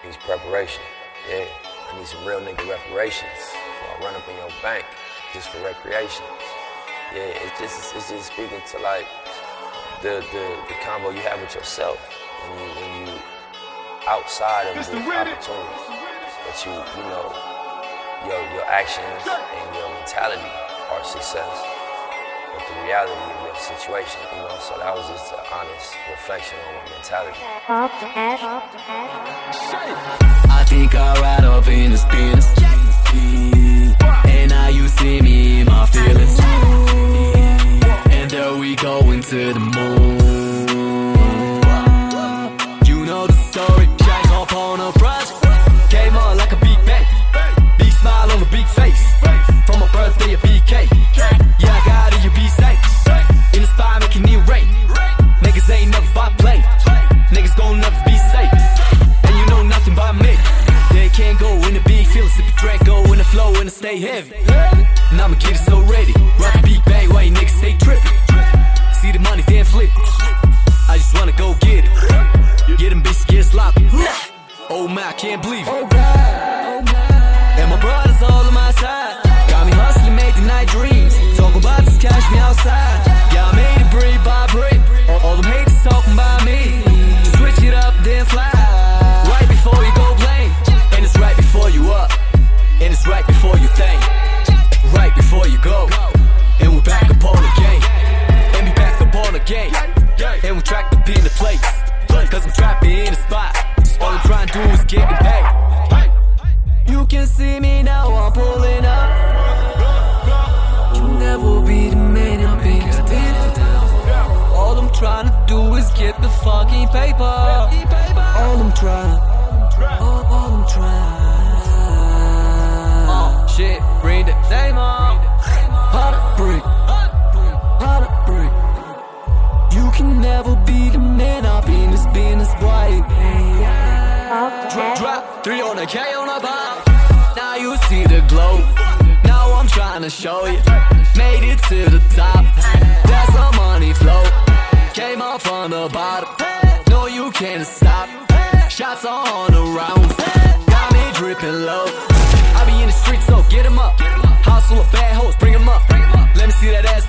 needs preparation. Yeah, I need some real nigga reparations before I run up in your bank just for recreation. Yeah, it's just speaking to like the combo you have with yourself when you outside of the opportunities that you know your actions and your mentality are success. But the reality of your situation, you know, so that was just an honest reflection on my mentality. I think I'll ride up in this business, and now you see me in my feelings, and there we go into the moon. You know the story, Jack up on a project, came up like a big bang, big smile on a big face, from my birthday a BK. Yeah, I got it, you be safe. In the spot, making it rain. Niggas ain't never bought play. Niggas gon' never be safe. And you know nothing about me. They can't go in the big field, sip a drink, go in the flow and stay heavy. And I'ma get it so ready. Rock a big bang, while you niggas stay tripping. See the money, then flip it. I just wanna go get it. Get them bitches, get sloppy. Oh man, I can't believe it. And my brothers all on my side. Got me hustling, made the night dreams. Talk about this, cash me outside. Yeah, I made it brick by brick. All the haters talking about me. Switch it up, then fly. Right before you go play. And it's right before you up. And it's right before you think. Right before you go. And we're back up on the game. And we back up on the game. And we track the pin the place. Cause I'm trapping in the spot. All I'm trying to do is get paid. You can see me now, I'm pulling up. You'll never be the man up in this business. All I'm trying to do is get the fucking paper. All I'm trying. All I'm trying. Shit, bring the name up. Hot brick. Hot brick. You can never be the man up in this business, boy. Drop 3 on the K on the bomb. Now you see the glow. Now I'm trying to show you. Made it to the top. That's the money flow. Came up from the bottom. No, you can't stop. Shots on the rounds. Got me dripping low. I be in the streets, so get 'em up. House full of bad hoes, bring 'em up. Let me see that ass